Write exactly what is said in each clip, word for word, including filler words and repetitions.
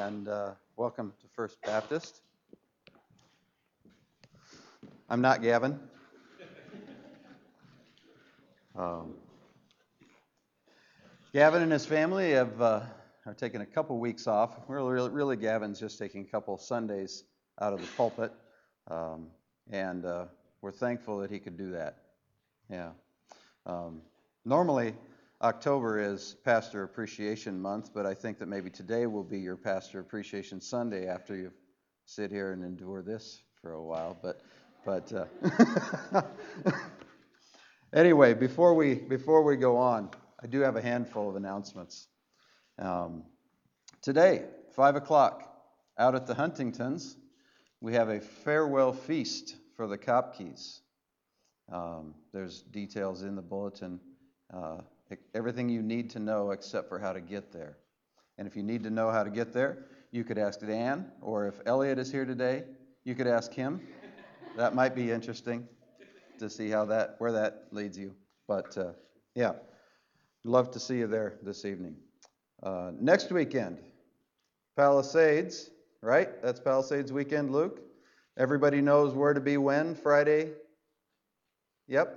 and uh, welcome to First Baptist. I'm not Gavin. Um, Gavin and his family have uh, are taking a couple weeks off. Really, really, Gavin's just taking a couple Sundays out of the pulpit, um, and uh, we're thankful that he could do that. Yeah. Um, normally, October is Pastor Appreciation Month, but I think that maybe today will be your Pastor Appreciation Sunday after you sit here and endure this for a while. But, but uh, anyway, before we before we go on, I do have a handful of announcements. Um, today, five o'clock, out at the Huntingtons, we have a farewell feast for the Kopkes. Um, there's details in the bulletin. Uh, everything you need to know except for how to get there. And if you need to know how to get there, you could ask Dan, or if Elliot is here today, you could ask him. That might be interesting to see how that where that leads you. But uh, yeah, love to see you there this evening. Uh, next weekend, Palisades, right? That's Palisades weekend, Luke. Everybody knows where to be when, Friday. Yep.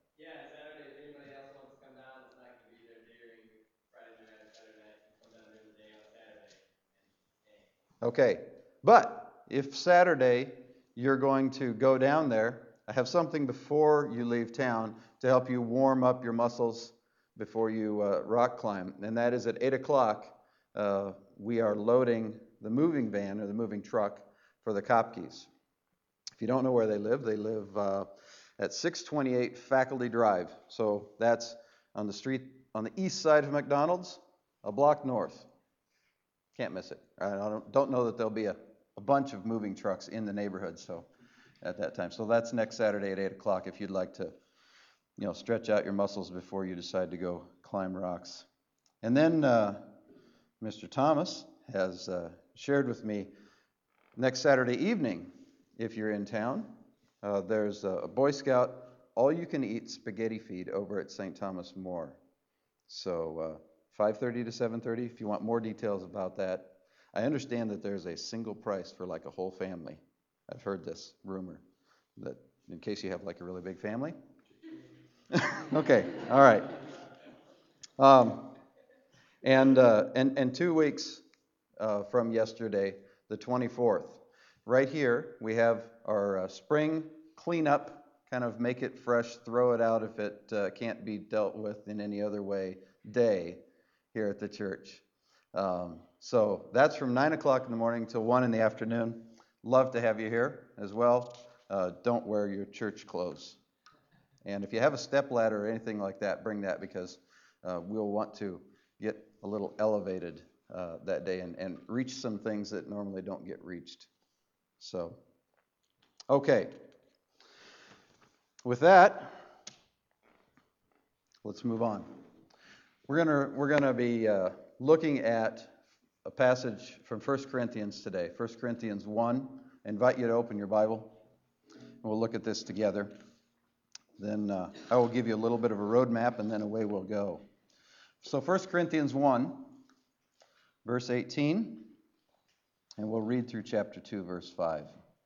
Okay, but if Saturday you're going to go down there, I have something before you leave town to help you warm up your muscles before you uh, rock climb, and that is at eight o'clock. Uh, we are loading the moving van or the moving truck for the Kopkes. If you don't know where they live, they live uh, at six twenty-eight Faculty Drive. So that's on the street on the east side of McDonald's, a block north. Can't miss it. I don't, don't know that there'll be a, a bunch of moving trucks in the neighborhood so at that time. So that's next Saturday at eight o'clock if you'd like to, you know, stretch out your muscles before you decide to go climb rocks. And then uh, Mister Thomas has uh, shared with me next Saturday evening, if you're in town, uh, there's a Boy Scout all-you-can-eat spaghetti feed over at Saint Thomas More. So uh, five thirty to seven thirty, if you want more details about that. I understand that there's a single price for like a whole family. I've heard this rumor, that in case you have like a really big family. Okay, all right. Um, and, uh, and, and two weeks uh, from yesterday, the twenty-fourth, right here we have our uh, spring cleanup, kind of make it fresh, throw it out if it uh, can't be dealt with in any other way, day here at the church. Um, so that's from nine o'clock in the morning till one in the afternoon. Love to have you here as well. Uh, don't wear your church clothes. And if you have a stepladder or anything like that, bring that because uh, we'll want to get a little elevated uh, that day and, and reach some things that normally don't get reached. So, okay. With that, let's move on. We're gonna we're gonna be uh, looking at a passage from First Corinthians today. First Corinthians one. I invite you to open your Bible. And we'll look at this together. Then uh, I will give you a little bit of a roadmap, and then away we'll go. So First Corinthians one, verse eighteen, and we'll read through chapter two, verse five.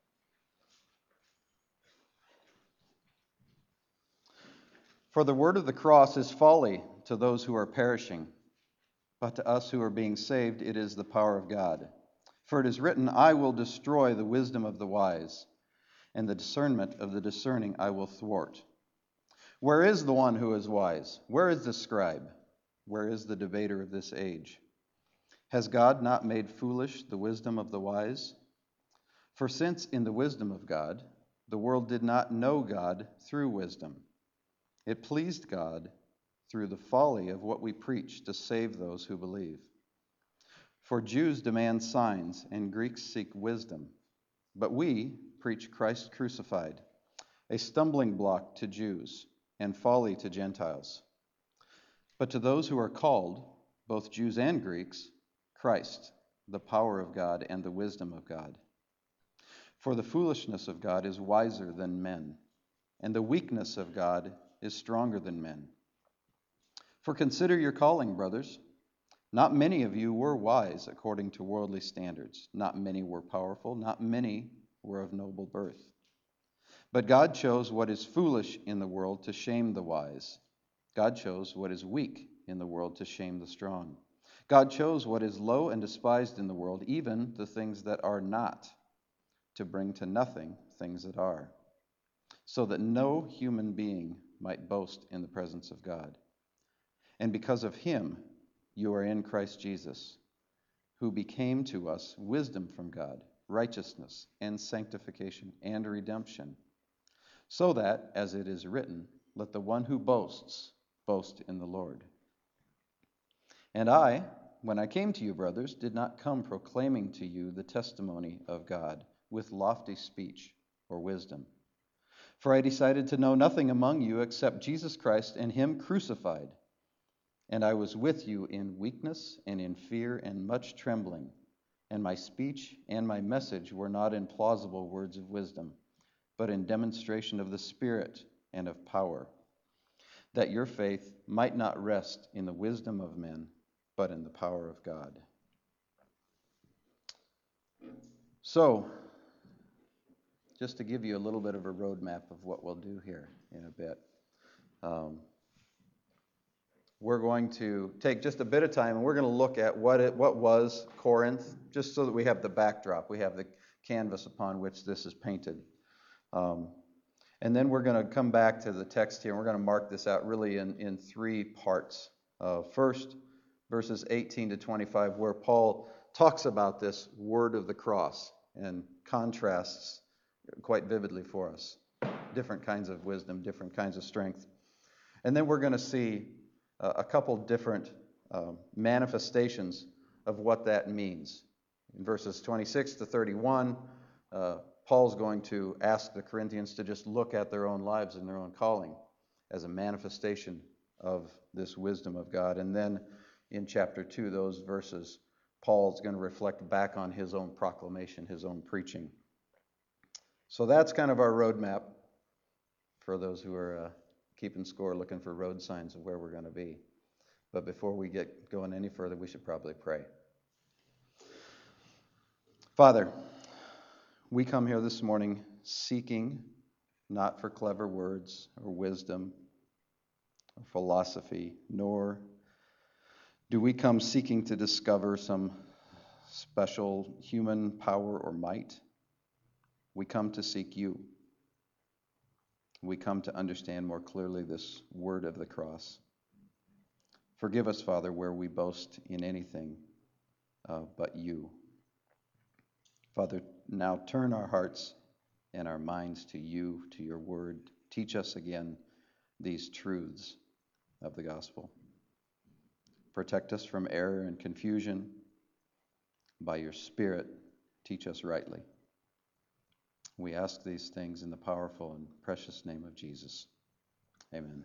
For the word of the cross is folly to those who are perishing, but to us who are being saved it is the power of God. For it is written, I will destroy the wisdom of the wise, and the discernment of the discerning I will thwart. Where is the one who is wise? Where is the scribe? Where is the debater of this age? Has God not made foolish the wisdom of the wise? For since in the wisdom of God, the world did not know God through wisdom, it pleased God through the folly of what we preach to save those who believe. For Jews demand signs and Greeks seek wisdom, but we preach Christ crucified, a stumbling block to Jews and folly to Gentiles. But to those who are called, both Jews and Greeks, Christ, the power of God and the wisdom of God. For the foolishness of God is wiser than men, and the weakness of God is stronger than men. For consider your calling, brothers. Not many of you were wise according to worldly standards. Not many were powerful. Not many were of noble birth. But God chose what is foolish in the world to shame the wise. God chose what is weak in the world to shame the strong. God chose what is low and despised in the world, even the things that are not, to bring to nothing things that are, so that no human being might boast in the presence of God. And because of him, you are in Christ Jesus, who became to us wisdom from God, righteousness and sanctification and redemption, so that, as it is written, let the one who boasts boast in the Lord. And I, when I came to you, brothers, did not come proclaiming to you the testimony of God with lofty speech or wisdom. For I decided to know nothing among you except Jesus Christ and him crucified. And I was with you in weakness and in fear and much trembling. And my speech and my message were not in plausible words of wisdom, but in demonstration of the Spirit and of power, that your faith might not rest in the wisdom of men, but in the power of God. So, just to give you a little bit of a roadmap of what we'll do here in a bit. Um, we're going to take just a bit of time, and we're going to look at what it what was Corinth, just so that we have the backdrop, we have the canvas upon which this is painted. Um, and then we're going to come back to the text here, and we're going to mark this out really in, in three parts. Uh, first, verses eighteen to twenty-five, where Paul talks about this word of the cross and contrasts quite vividly for us different kinds of wisdom, different kinds of strength. And then we're going to see uh, a couple different uh, manifestations of what that means. In verses twenty-six to thirty-one, uh, Paul's going to ask the Corinthians to just look at their own lives and their own calling as a manifestation of this wisdom of God. And then in chapter two, those verses, Paul's going to reflect back on his own proclamation, his own preaching. So that's kind of our roadmap for those who are uh, keeping score, looking for road signs of where we're going to be. But before we get going any further, we should probably pray. Father, we come here this morning seeking not for clever words or wisdom or philosophy, nor do we come seeking to discover some special human power or might. We come to seek you. We come to understand more clearly this word of the cross. Forgive us, Father, where we boast in anything uh, but you. Father, now turn our hearts and our minds to you, to your word. Teach us again these truths of the gospel. Protect us from error and confusion. By your Spirit, teach us rightly. We ask these things in the powerful and precious name of Jesus. Amen.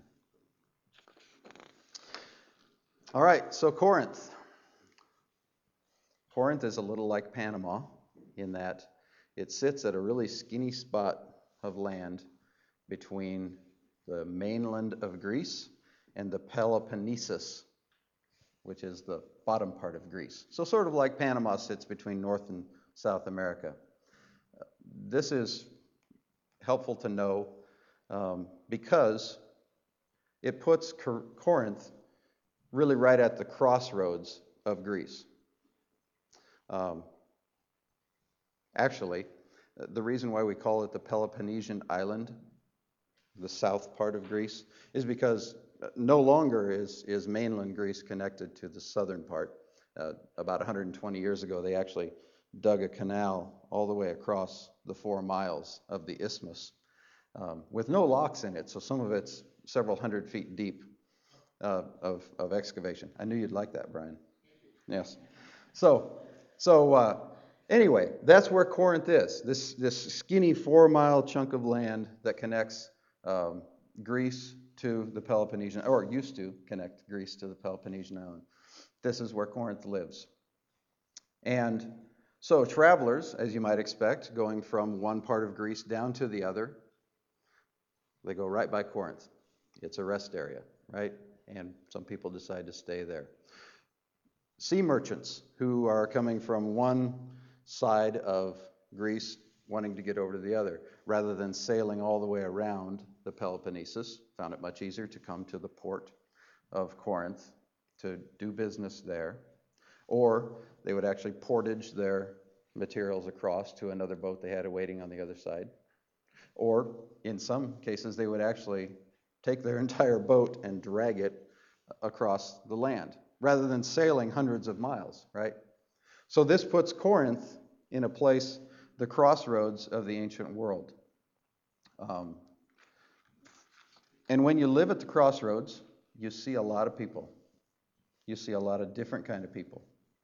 All right, so Corinth. Corinth is a little like Panama in that it sits at a really skinny spot of land between the mainland of Greece and the Peloponnesus, which is the bottom part of Greece. So sort of like Panama sits between North and South America. This is helpful to know um, because it puts Cor- Corinth really right at the crossroads of Greece. Um, actually, the reason why we call it the Peloponnesian island, the south part of Greece, is because no longer is, is mainland Greece connected to the southern part. Uh, about one hundred twenty years ago, they actually dug a canal all the way across the four miles of the isthmus um, with no locks in it, so some of it's several hundred feet deep uh, of, of excavation. I knew you'd like that, Brian. Yes. So, so uh, anyway, that's where Corinth is, this, this skinny four-mile chunk of land that connects um, Greece to the Peloponnesian, or used to connect Greece to the Peloponnesian island. This is where Corinth lives. And so travelers, as you might expect, going from one part of Greece down to the other, they go right by Corinth. It's a rest area, right? And some people decide to stay there. sea merchants who are coming from one side of Greece wanting to get over to the other. Rather than sailing all the way around the Peloponnesus, found it much easier to come to the port of Corinth to do business there. Or they would actually portage their materials across to another boat they had awaiting on the other side. Or in some cases, they would actually take their entire boat and drag it across the land, rather than sailing hundreds of miles, right? So this puts Corinth in a place, the crossroads of the ancient world. Um, and when you live at the crossroads, you see a lot of people. You see a lot of different kind of people.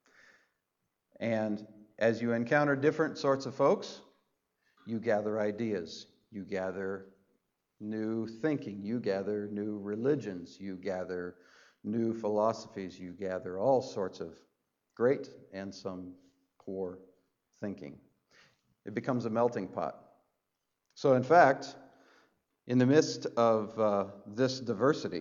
And as you encounter different sorts of folks, you gather ideas, you gather new thinking, you gather new religions, you gather new philosophies, you gather all sorts of great and some poor thinking. It becomes a melting pot. So in fact, in the midst of uh, this diversity,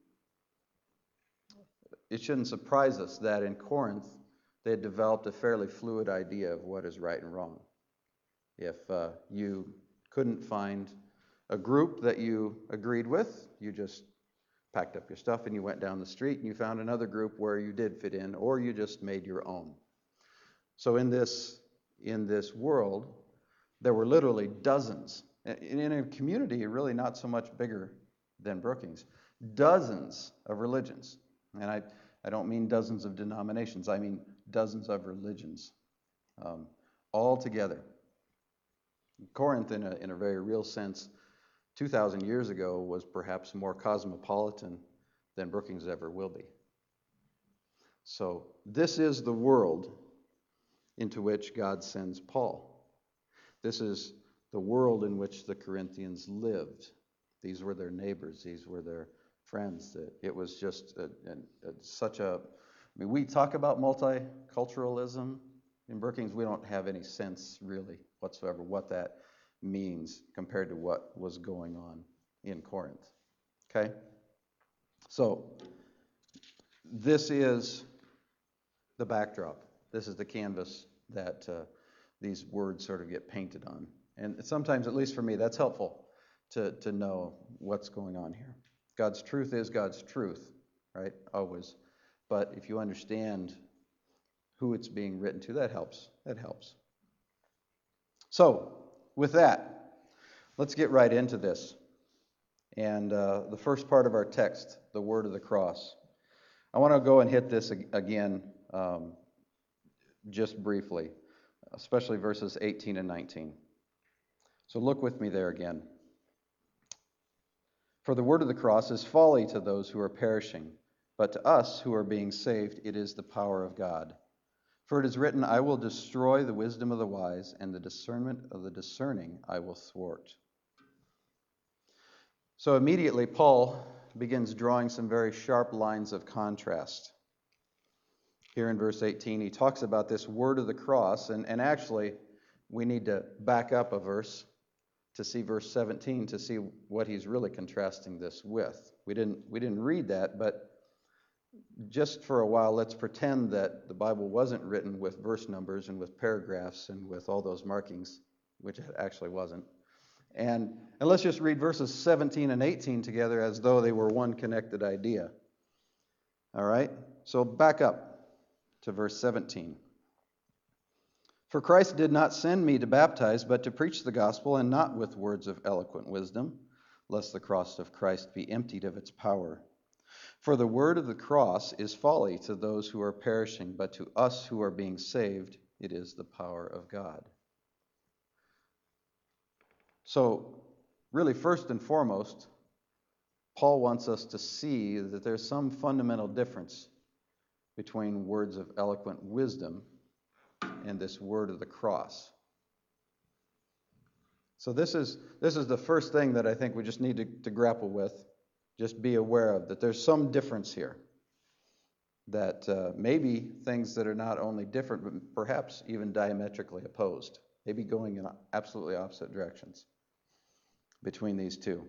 it shouldn't surprise us that in Corinth, they had developed a fairly fluid idea of what is right and wrong. If uh, you couldn't find a group that you agreed with, you just packed up your stuff and you went down the street and you found another group where you did fit in, or you just made your own. So in this in this world, there were literally dozens. In a community really not so much bigger than Brookings, dozens of religions. And I, I don't mean dozens of denominations, I mean dozens of religions, um, all together. Corinth, in a, in a very real sense, two thousand years ago, was perhaps more cosmopolitan than Brookings ever will be. So this is the world into which God sends Paul. This is the world in which the Corinthians lived. These were their neighbors. These were their friends. It was just a, a, a, such a... I mean, we talk about multiculturalism in Brookings. We don't have any sense, really, whatsoever, what that means compared to what was going on in Corinth. Okay? So, this is the backdrop. This is the canvas that uh, these words sort of get painted on. And sometimes, at least for me, that's helpful to, to know what's going on here. God's truth is God's truth, right? Always. But if you understand who it's being written to, that helps. That helps. So, with that, let's get right into this. And uh, the first part of our text, the word of the cross. I want to go and hit this again um, just briefly, especially verses eighteen and nineteen. So look with me there again. For the word of the cross is folly to those who are perishing, but to us who are being saved, it is the power of God. For it is written, I will destroy the wisdom of the wise, and the discernment of the discerning I will thwart. So immediately, Paul begins drawing some very sharp lines of contrast. Here in verse eighteen, he talks about this word of the cross, and, and actually, we need to back up a verse to see verse seventeen to see what he's really contrasting this with. We didn't we didn't read that, but just for a while, let's pretend that the Bible wasn't written with verse numbers and with paragraphs and with all those markings, which it actually wasn't. And, and let's just read verses seventeen and eighteen together as though they were one connected idea. All right? So back up to verse seventeen. For Christ did not send me to baptize, but to preach the gospel, and not with words of eloquent wisdom, lest the cross of Christ be emptied of its power. For the word of the cross is folly to those who are perishing, but to us who are being saved, it is the power of God. So, really, first and foremost, Paul wants us to see that there's some fundamental difference between words of eloquent wisdom and this word of the cross. So this is this is the first thing that I think we just need to, to grapple with. Just be aware of that there's some difference here. That uh, maybe things that are not only different, but perhaps even diametrically opposed. Maybe going in absolutely opposite directions between these two.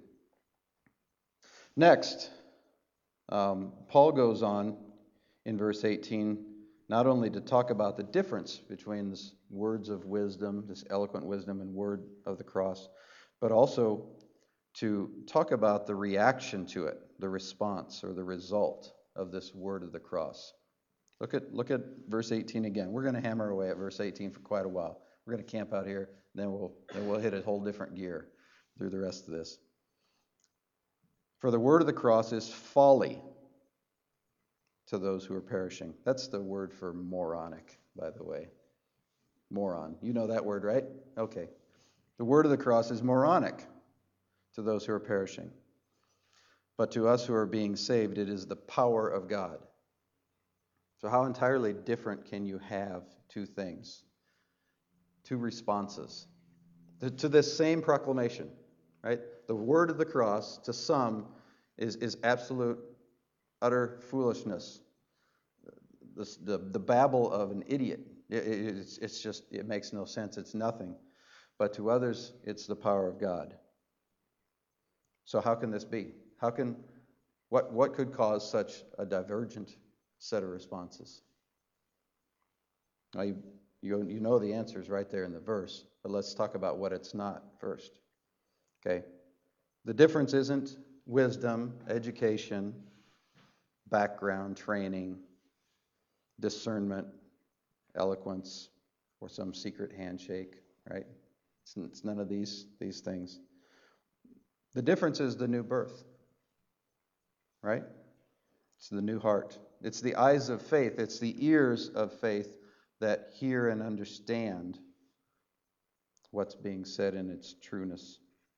Next, um, Paul goes on in verse eighteen not only to talk about the difference between this words of wisdom, this eloquent wisdom, and word of the cross, but also to talk about the reaction to it, the response or the result of this word of the cross. Look at look at verse eighteen again. We're going to hammer away at verse eighteen for quite a while. We're going to camp out here, then we'll then we'll hit a whole different gear through the rest of this. For the word of the cross is folly to those who are perishing. That's the word for moronic, by the way. Moron. You know that word, right? Okay. The word of the cross is moronic to those who are perishing. But to us who are being saved, it is the power of God. So how entirely different can you have two things? Two responses to, to this same proclamation, right? The word of the cross, to some, is, is absolute, utter foolishness. The, the, the babble of an idiot. It, it, it's, it's just, it makes no sense. It's nothing. But to others, it's the power of God. So how can this be? How can, what, what could cause such a divergent set of responses? Now you, you, you know the answers right there in the verse, but let's talk about what it's not first. Okay? The difference isn't wisdom, education, background, training, discernment, eloquence, or some secret handshake, right? It's, it's none of these, these things. The difference is the new birth, right? It's the new heart. It's the eyes of faith. It's the ears of faith that hear and understand what's being said in its trueness.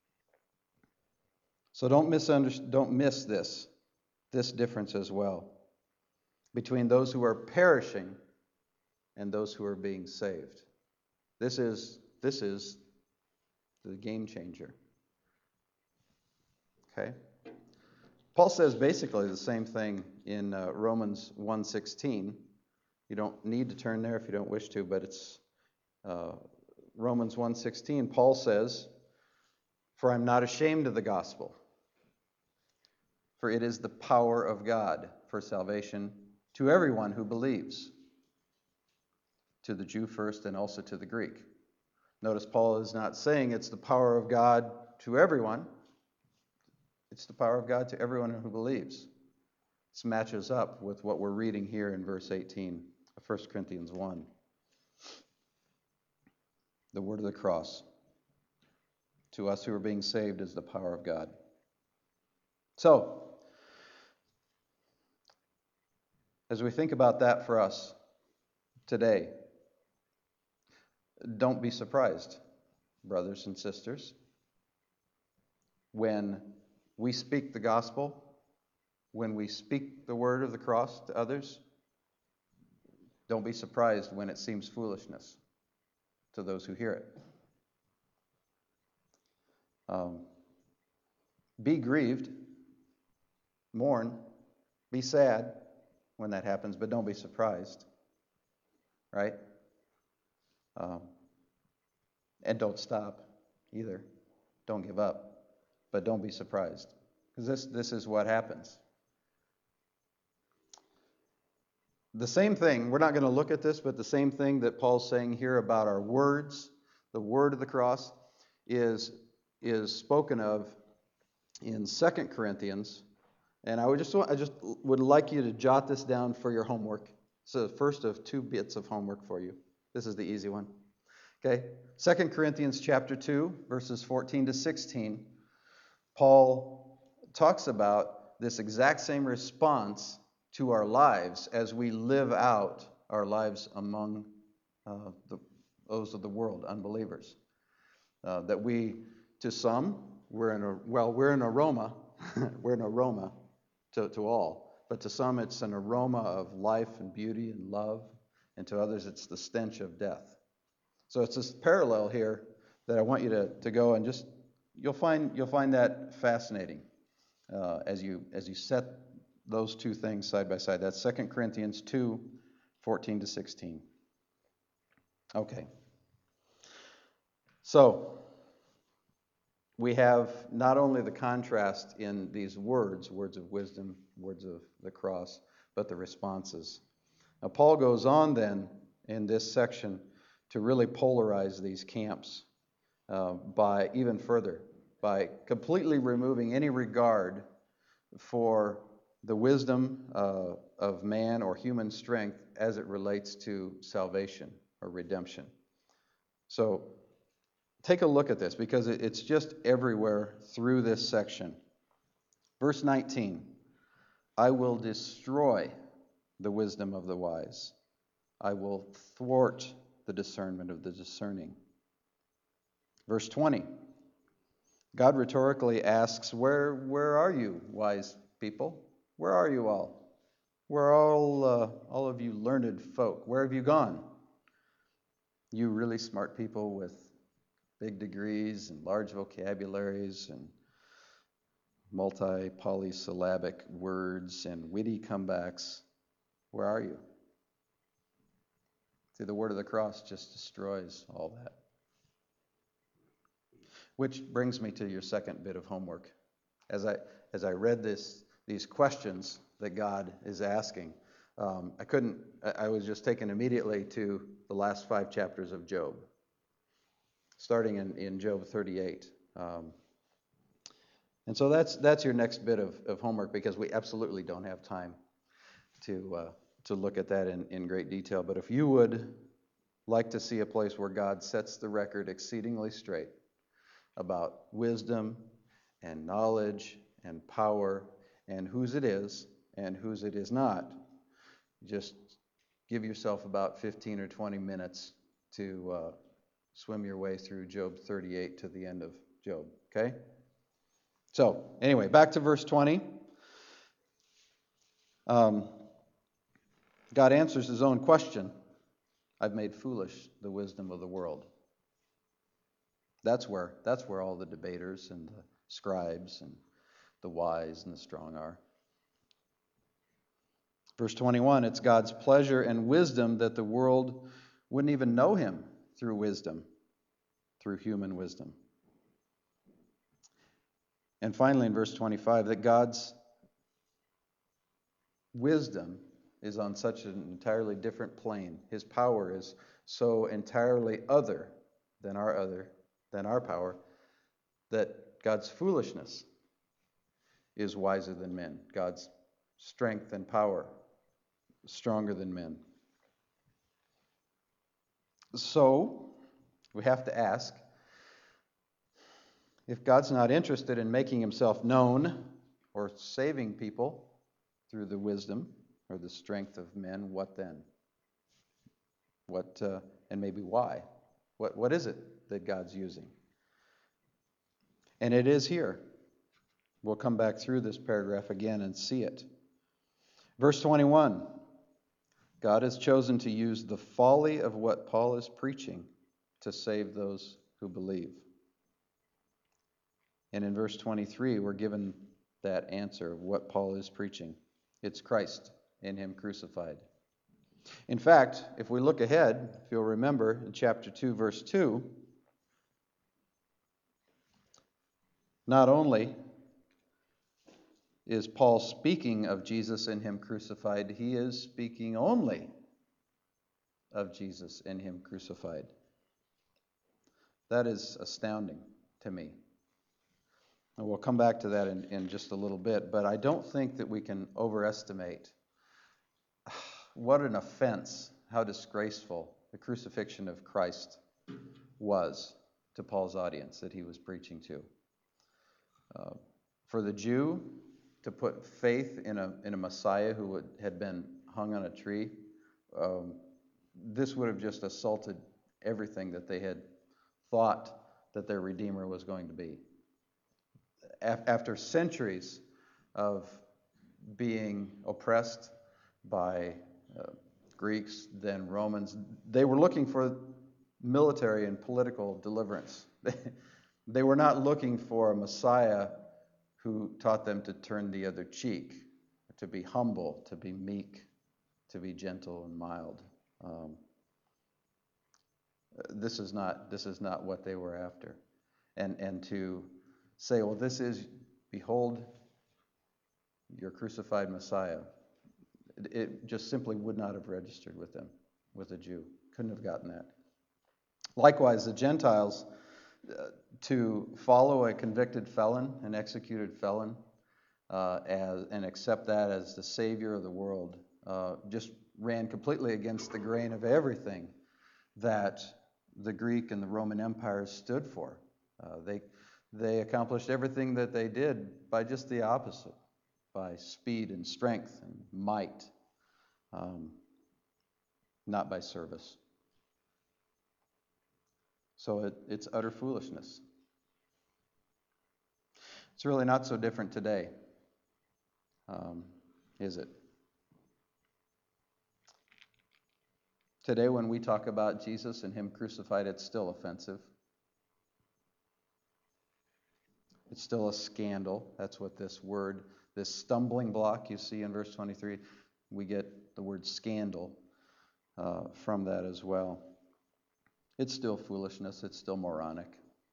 So don't misunderstand, don't miss this, this difference as well between those who are perishing and those who are being saved. This is this is the game changer. Okay? Paul says basically the same thing in uh, Romans one sixteen. You don't need to turn there if you don't wish to, but it's uh, Romans one sixteen. Paul says, "For I'm not ashamed of the gospel, for it is the power of God for salvation to everyone who believes, to the Jew first and also to the Greek." Notice Paul is not saying it's the power of God to everyone. It's the power of God to everyone who believes. This matches up with what we're reading here in verse eighteen of First Corinthians one. The word of the cross to us who are being saved is the power of God. So, as we think about that for us today, don't be surprised, brothers and sisters, when we speak the gospel, when we speak the word of the cross to others. Don't be surprised when it seems foolishness to those who hear it. Um, be grieved, mourn, be sad when that happens, but don't be surprised, right? Um, and don't stop either. Don't give up. But don't be surprised, because this, this is what happens. The same thing, we're not going to look at this, but the same thing that Paul's saying here about our words, the word of the cross, is, is spoken of in Second Corinthians. And I would just I just would like you to jot this down for your homework. So the first of two bits of homework for you. This is the easy one. Okay, Second Corinthians chapter two, verses fourteen to sixteen. Paul talks about this exact same response to our lives as we live out our lives among uh, the, those of the world, unbelievers. Uh, that we, to some, we're in a well, we're an aroma, we're an aroma to, to all, but to some it's an aroma of life and beauty and love, and to others it's the stench of death. So it's this parallel here that I want you to, to go and just You'll find you'll find that fascinating uh, as you as you set those two things side by side. That's Second Corinthians two, fourteen to sixteen. Okay. So we have not only the contrast in these words, words of wisdom, words of the cross, but the responses. Now, Paul goes on then in this section to really polarize these camps uh, by even further, by completely removing any regard for the wisdom uh, of man or human strength as it relates to salvation or redemption. So take a look at this, because it's just everywhere through this section. Verse nineteen, I will destroy the wisdom of the wise. I will thwart the discernment of the discerning. Verse twenty, God rhetorically asks, where, where are you, wise people? Where are you all? Where are all, uh, all of you learned folk? Where have you gone? You really smart people with big degrees and large vocabularies and multi-polysyllabic words and witty comebacks. Where are you? See, the word of the cross just destroys all that. Which brings me to your second bit of homework. As I as I read this these questions that God is asking, um, I couldn't. I was just taken immediately to the last five chapters of Job, starting in, in Job thirty-eight. Um, and so that's that's your next bit of, of homework, because we absolutely don't have time to uh, to look at that in, in great detail. But if you would like to see a place where God sets the record exceedingly straight about wisdom and knowledge and power and whose it is and whose it is not, just give yourself about fifteen or twenty minutes to uh, swim your way through Job thirty-eight to the end of Job, okay? So, anyway, back to verse twenty. Um, God answers his own question. I've made foolish the wisdom of the world. That's where that's where all the debaters and the scribes and the wise and the strong are. Verse twenty-one, it's God's pleasure and wisdom that the world wouldn't even know him through wisdom, through human wisdom. And finally in verse twenty-five, that God's wisdom is on such an entirely different plane. His power is so entirely other than our other than our power, that God's foolishness is wiser than men. God's strength and power stronger than men. So, we have to ask, if God's not interested in making himself known or saving people through the wisdom or the strength of men, what then? What uh, and maybe why? What what is it that God's using? And it is here. We'll come back through this paragraph again and see it. Verse twenty-one. God has chosen to use the folly of what Paul is preaching to save those who believe. And in verse twenty-three, we're given that answer of what Paul is preaching. It's Christ in him crucified. In fact, if we look ahead, if you'll remember in chapter two, verse two, not only is Paul speaking of Jesus in him crucified, he is speaking only of Jesus in him crucified. That is astounding to me. And we'll come back to that in, in just a little bit, but I don't think that we can overestimate what an offense, how disgraceful the crucifixion of Christ was to Paul's audience that he was preaching to. Uh, for the Jew to put faith in a in a Messiah who would, had been hung on a tree, um, this would have just assaulted everything that they had thought that their Redeemer was going to be. A- after centuries of being oppressed by uh, Greeks, then Romans, they were looking for military and political deliverance. They were not looking for a Messiah who taught them to turn the other cheek, to be humble, to be meek, to be gentle and mild. Um, this is not this is not what they were after, and and to say, well, this is, behold, your crucified Messiah. It, it just simply would not have registered with them, with a Jew. Couldn't have gotten that. Likewise, the Gentiles, uh, to follow a convicted felon, an executed felon, uh, as and accept that as the Savior of the world, uh, just ran completely against the grain of everything that the Greek and the Roman empires stood for. Uh, they they accomplished everything that they did by just the opposite, by speed and strength and might, um, not by service. So it, it's utter foolishness. It's really not so different today, um, is it? Today, when we talk about Jesus and Him crucified, it's still offensive. It's still a scandal. That's what this word, this stumbling block you see in verse twenty-three, we get the word scandal uh, from that as well. It's still foolishness. It's still moronic.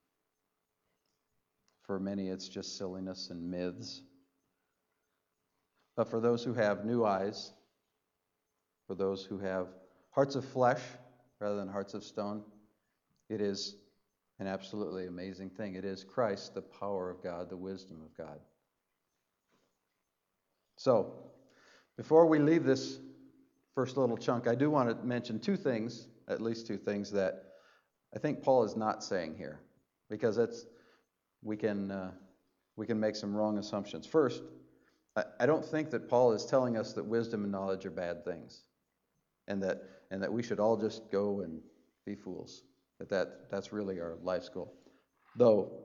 For many, it's just silliness and myths. But for those who have new eyes, for those who have hearts of flesh rather than hearts of stone, it is an absolutely amazing thing. It is Christ, the power of God, the wisdom of God. So, before we leave this first little chunk, I do want to mention two things, at least two things, that I think Paul is not saying here, because it's we can uh, we can make some wrong assumptions. First, I, I don't think that Paul is telling us that wisdom and knowledge are bad things, and that and that we should all just go and be fools. That, that that's really our life's goal. Though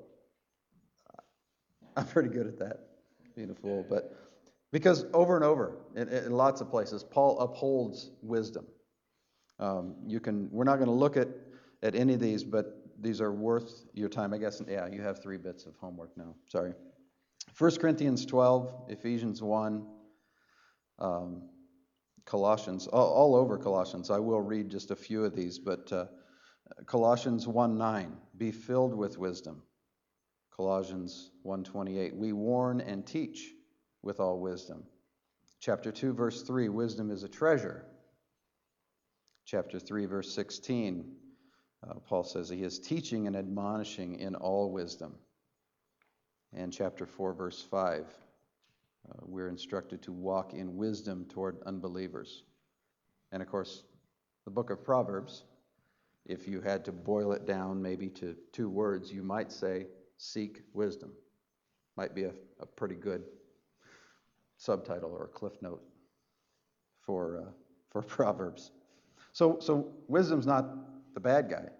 I'm pretty good at that, being a fool. But because over and over, in, in lots of places, Paul upholds wisdom. Um, you can. We're not going to look at, at any of these, but these are worth your time. I guess, yeah, you have three bits of homework now. Sorry. First Corinthians twelve, Ephesians one, um, Colossians, all, all over Colossians. I will read just a few of these, but uh, Colossians one nine, be filled with wisdom. Colossians one twenty-eight, we warn and teach with all wisdom. Chapter two, verse three, wisdom is a treasure. Chapter three, verse sixteen, uh, Paul says he is teaching and admonishing in all wisdom. And chapter four, verse five, uh, we're instructed to walk in wisdom toward unbelievers. And of course, the book of Proverbs, if you had to boil it down maybe to two words, you might say, seek wisdom. Might be a, a pretty good subtitle or a cliff note for uh, for Proverbs. So, so wisdom's not the bad guy.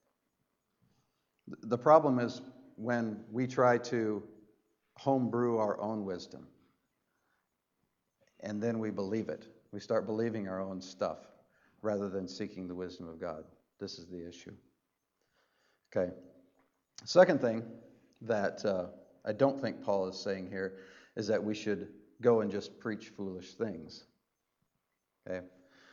The problem is when we try to homebrew our own wisdom, and then we believe it. We start believing our own stuff rather than seeking the wisdom of God. This is the issue. Okay. Second thing that uh, I don't think Paul is saying here is that we should go and just preach foolish things. Okay.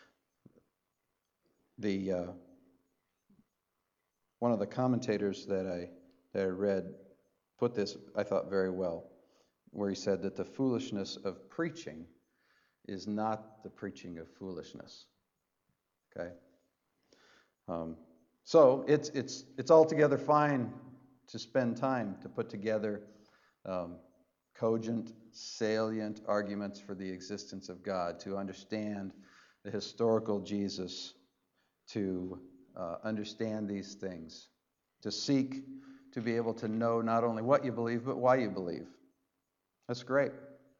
The uh, one of the commentators that I that I read put this, I thought, very well, where he said that the foolishness of preaching is not the preaching of foolishness. Okay. Um, so it's it's it's altogether fine to spend time to put together um, cogent, salient arguments for the existence of God, to understand the historical Jesus, to uh, understand these things, to seek to be able to know not only what you believe, but why you believe. That's great.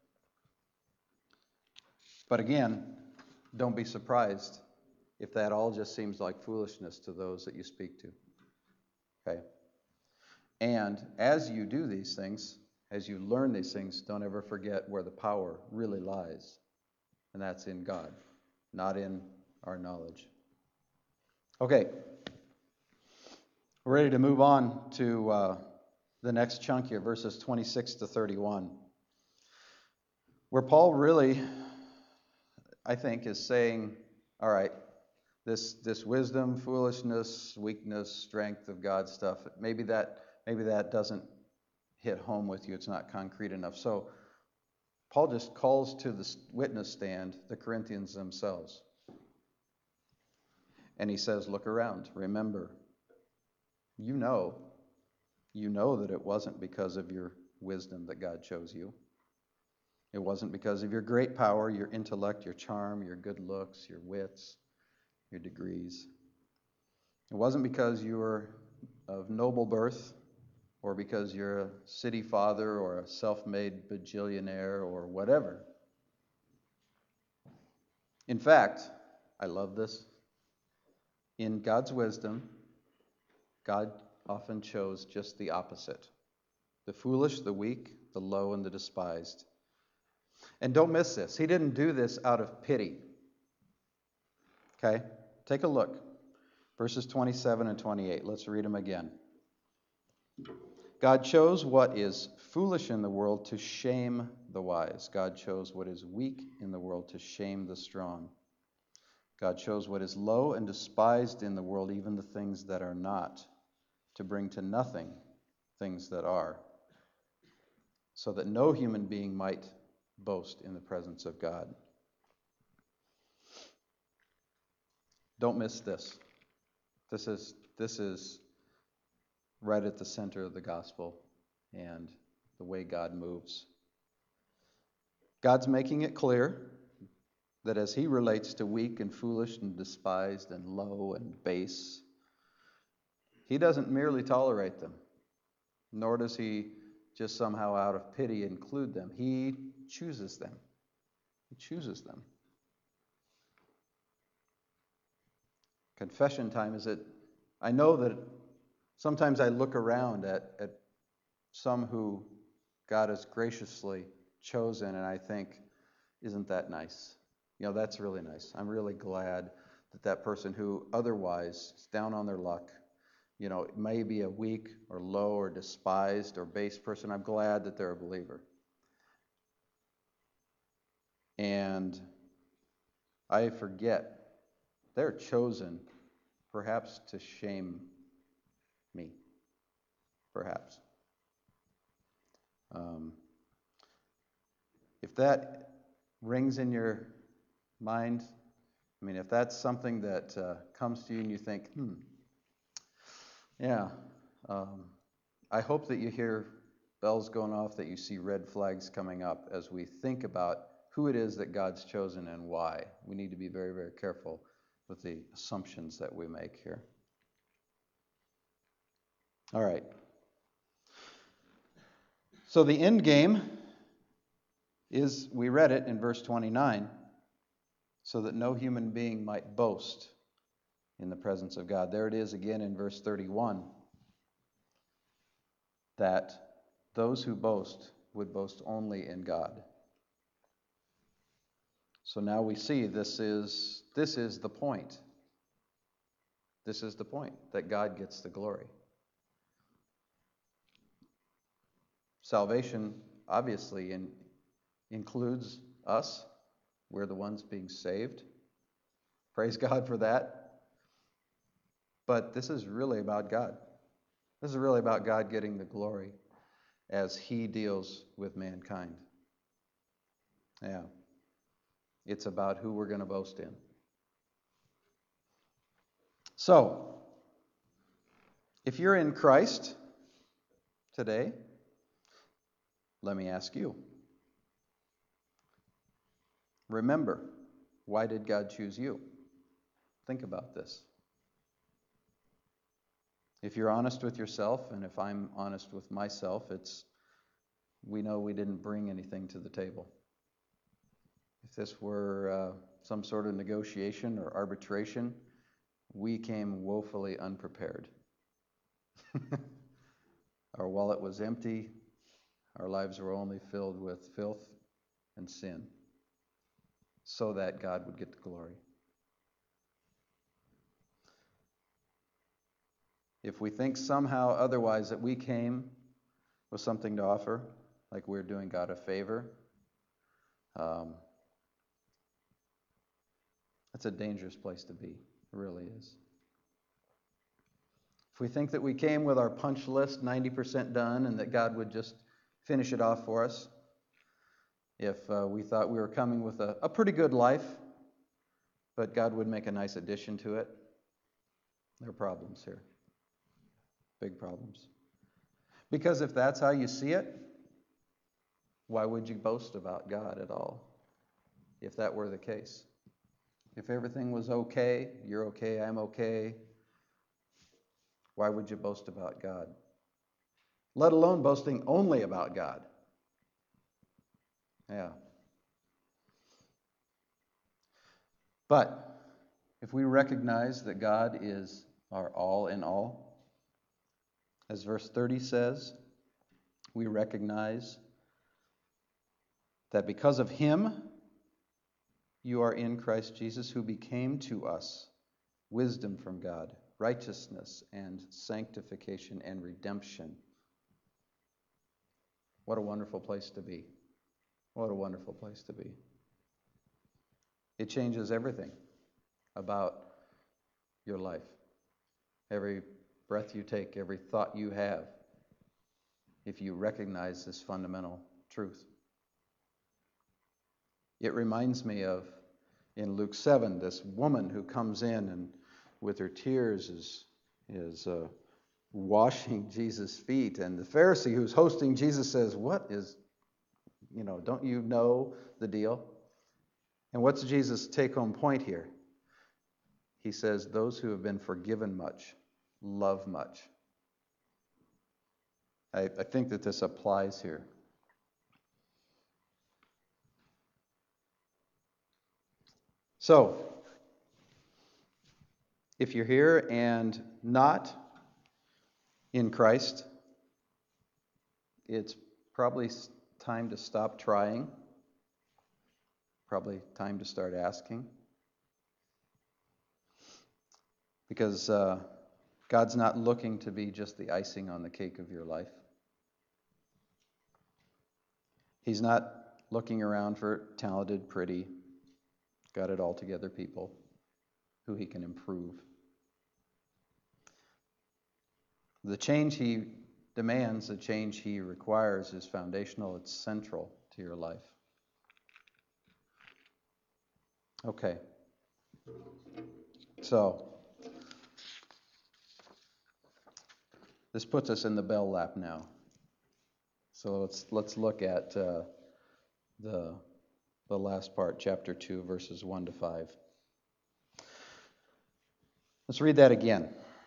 But again, don't be surprised if that all just seems like foolishness to those that you speak to. Okay? And as you do these things, as you learn these things, don't ever forget where the power really lies. And that's in God, not in our knowledge. Okay. We're ready to move on to uh, the next chunk here, verses twenty-six to thirty-one. Where Paul really, I think, is saying, all right, this this wisdom, foolishness, weakness, strength of God stuff, maybe that maybe that doesn't hit home with you. It's not concrete enough. So Paul just calls to the witness stand the Corinthians themselves. And he says, look around, remember, you know, you know that it wasn't because of your wisdom that God chose you. It wasn't because of your great power, your intellect, your charm, your good looks, your wits, your degrees. It wasn't because you were of noble birth, or because you're a city father or a self-made bajillionaire or whatever. In fact, I love this. In God's wisdom, God often chose just the opposite. The foolish, the weak, the low, and the despised. And don't miss this. He didn't do this out of pity. Okay? Take a look. Verses twenty-seven and twenty-eight. Let's read them again. God chose what is foolish in the world to shame the wise. God chose what is weak in the world to shame the strong. God chose what is low and despised in the world, even the things that are not, to bring to nothing things that are, so that no human being might boast in the presence of God. Don't miss this. This is this is right at the center of the gospel and the way God moves. God's making it clear that as he relates to weak and foolish and despised and low and base, he doesn't merely tolerate them, nor does he just somehow out of pity include them. He chooses them. He chooses them. Confession time is that I know that sometimes I look around at, at some who God has graciously chosen, and I think, isn't that nice? You know, that's really nice. I'm really glad that that person who otherwise is down on their luck, you know, may be a weak or low or despised or base person, I'm glad that they're a believer. And I forget they're chosen perhaps to shame me, perhaps. Um, if that rings in your mind, I mean, if that's something that uh, comes to you and you think, hmm, yeah, um, I hope that you hear bells going off, that you see red flags coming up as we think about who it is that God's chosen and why. We need to be very, very careful with the assumptions that we make here. All right. So the end game is, we read it in verse twenty-nine, so that no human being might boast in the presence of God. There it is again in verse thirty-one, that those who boast would boast only in God. So now we see this is this is the point. This is the point, that God gets the glory. Salvation obviously in, includes us. We're the ones being saved. Praise God for that. But this is really about God. This is really about God getting the glory as he deals with mankind. Yeah. It's about who we're going to boast in. So, if you're in Christ today, let me ask you. Remember, why did God choose you? Think about this. If you're honest with yourself, and if I'm honest with myself, it's we know we didn't bring anything to the table. If this were uh, some sort of negotiation or arbitration, we came woefully unprepared. Our wallet was empty. Our lives were only filled with filth and sin, so that God would get the glory. If we think somehow otherwise that we came with something to offer, like we're doing God a favor, um, that's a dangerous place to be. It really is. If we think that we came with our punch list ninety percent done and that God would just finish it off for us, if uh, we thought we were coming with a, a pretty good life, but God would make a nice addition to it. There are problems here. Big problems. Because if that's how you see it, why would you boast about God at all? If that were the case. If everything was okay, you're okay, I'm okay, why would you boast about God? Let alone boasting only about God. Yeah. But if we recognize that God is our all in all, as verse thirty says, we recognize that because of him, you are in Christ Jesus, who became to us wisdom from God, righteousness and sanctification and redemption. What a wonderful place to be. What a wonderful place to be. It changes everything about your life. Every breath you take, every thought you have, if you recognize this fundamental truth. It reminds me of, in Luke seven, this woman who comes in and with her tears is, is uh, washing Jesus' feet. And the Pharisee who's hosting Jesus says, what is, you know, don't you know the deal? And what's Jesus' take-home point here? He says, those who have been forgiven much love much. I, I think that this applies here. So, if you're here and not in Christ, it's probably time to stop trying. Probably time to start asking. Because uh, God's not looking to be just the icing on the cake of your life. He's not looking around for talented, pretty, got it all together people who he can improve. The change he demands, the change he requires is foundational, it's central to your life. Okay. So, this puts us in the bell lap now. So let's let's look at uh, the the last part, chapter two, verses one to five. Let's read that again.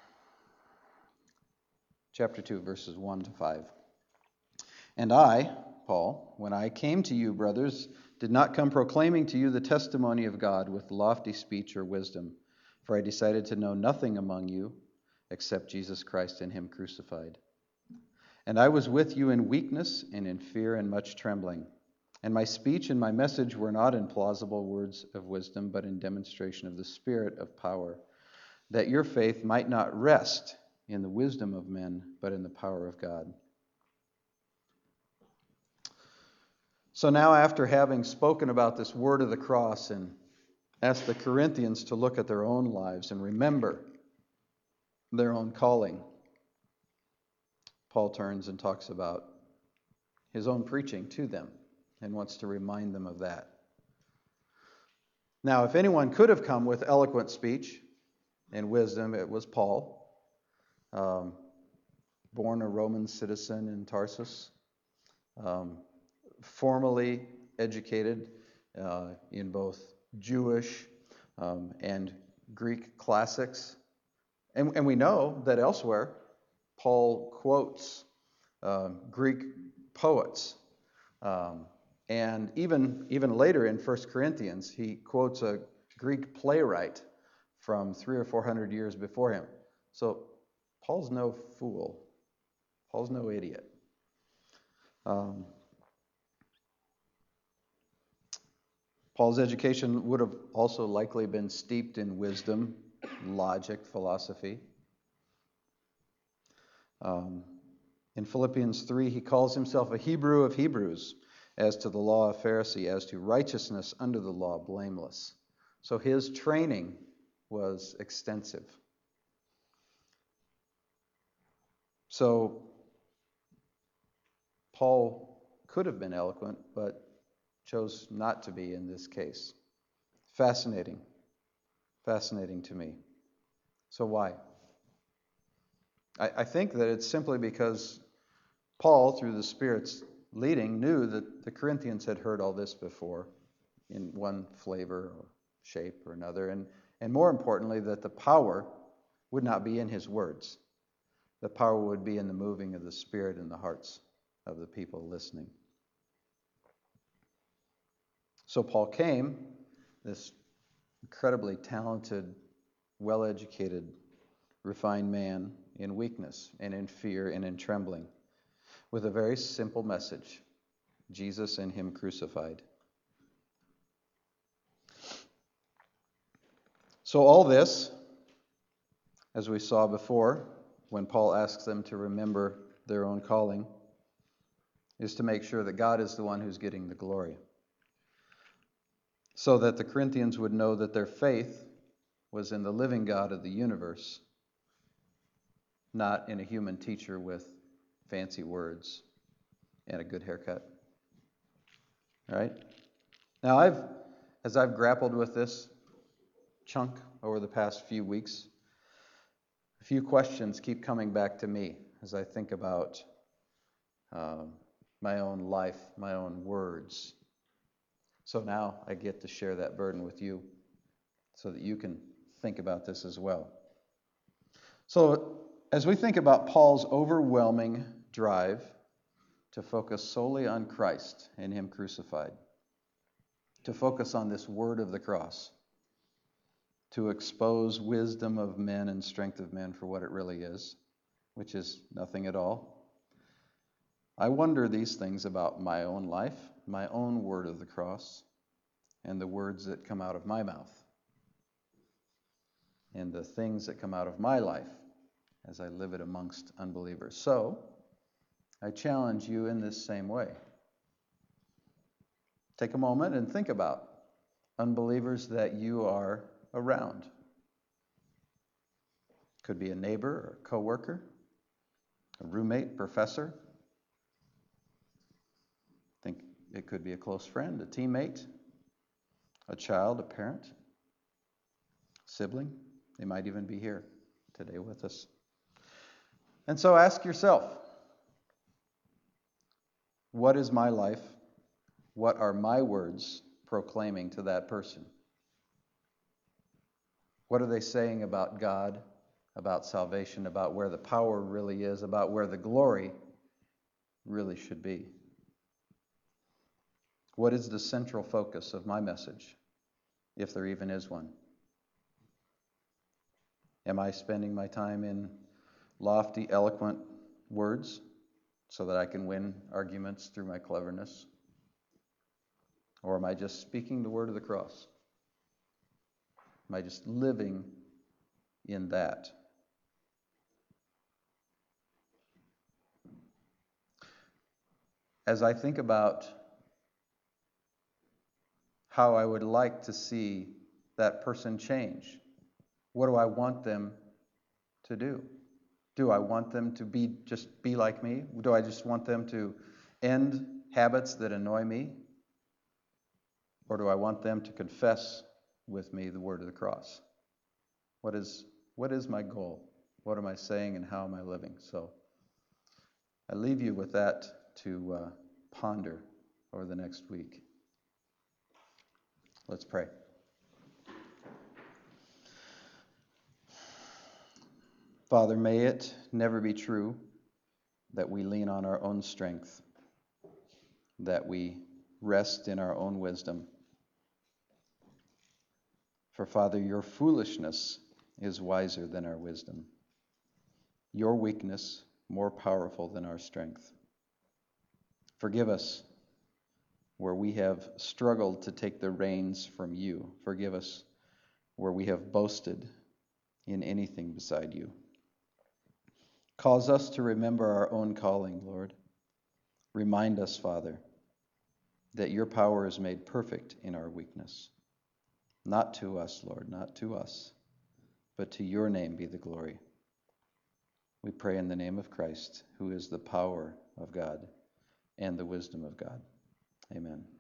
Chapter two, verses one to five. And I, Paul, when I came to you, brothers, did not come proclaiming to you the testimony of God with lofty speech or wisdom, for I decided to know nothing among you except Jesus Christ and him crucified. And I was with you in weakness and in fear and much trembling. And my speech and my message were not in plausible words of wisdom, but in demonstration of the Spirit of power, that your faith might not rest in the wisdom of men, but in the power of God. So now, after having spoken about this word of the cross and asked the Corinthians to look at their own lives and remember their own calling, Paul turns and talks about his own preaching to them and wants to remind them of that. Now, if anyone could have come with eloquent speech and wisdom, it was Paul, um, born a Roman citizen in Tarsus, um, formally educated uh, in both Jewish um, and Greek classics. And, and we know that elsewhere, Paul quotes uh, Greek poets. Um, and even, even later in First Corinthians, he quotes a Greek playwright from three or four hundred years before him. So Paul's no fool. Paul's no idiot. Um, Paul's education would have also likely been steeped in wisdom, logic, philosophy. Um, in Philippians three, he calls himself a Hebrew of Hebrews, as to the law, a Pharisee, as to righteousness under the law, blameless. So his training was extensive. So Paul could have been eloquent, but chose not to be in this case. Fascinating. Fascinating to me. So why? I, I think that it's simply because Paul, through the Spirit's leading, knew that the Corinthians had heard all this before in one flavor or shape or another, and, and more importantly, that the power would not be in his words. The power would be in the moving of the Spirit in the hearts of the people listening. So Paul came, this incredibly talented, well-educated, refined man, in weakness and in fear and in trembling, with a very simple message: Jesus and him crucified. So all this, as we saw before, when Paul asks them to remember their own calling, is to make sure that God is the one who's getting the glory. So that the Corinthians would know that their faith was in the living God of the universe, not in a human teacher with fancy words and a good haircut. All right? Now, I've, as I've grappled with this chunk over the past few weeks, a few questions keep coming back to me as I think about um, my own life, my own words. So now I get to share that burden with you so that you can think about this as well. So as we think about Paul's overwhelming drive to focus solely on Christ and him crucified, to focus on this word of the cross, to expose wisdom of men and strength of men for what it really is, which is nothing at all, I wonder these things about my own life, my own word of the cross, and the words that come out of my mouth, and the things that come out of my life as I live it amongst unbelievers. So, I challenge you in this same way. Take a moment and think about unbelievers that you are around. Could be a neighbor or a coworker, a roommate, professor. Think it could be a close friend, a teammate, a child, a parent, sibling. They might even be here today with us. And so ask yourself, what is my life? What are my words proclaiming to that person? What are they saying about God, about salvation, about where the power really is, about where the glory really should be? What is the central focus of my message, if there even is one? Am I spending my time in lofty, eloquent words so that I can win arguments through my cleverness? Or am I just speaking the word of the cross? Am I just living in that? As I think about how I would like to see that person change, what do I want them to do? Do I want them to be just be like me? Do I just want them to end habits that annoy me? Or do I want them to confess with me the word of the cross? What is what is my goal? What am I saying and how am I living? So I leave you with that to uh, ponder over the next week. Let's pray. Father, may it never be true that we lean on our own strength, that we rest in our own wisdom. For Father, your foolishness is wiser than our wisdom, your weakness more powerful than our strength. Forgive us where we have struggled to take the reins from you. Forgive us where we have boasted in anything beside you. Cause us to remember our own calling, Lord. Remind us, Father, that your power is made perfect in our weakness. Not to us, Lord, not to us, but to your name be the glory. We pray in the name of Christ, who is the power of God and the wisdom of God. Amen.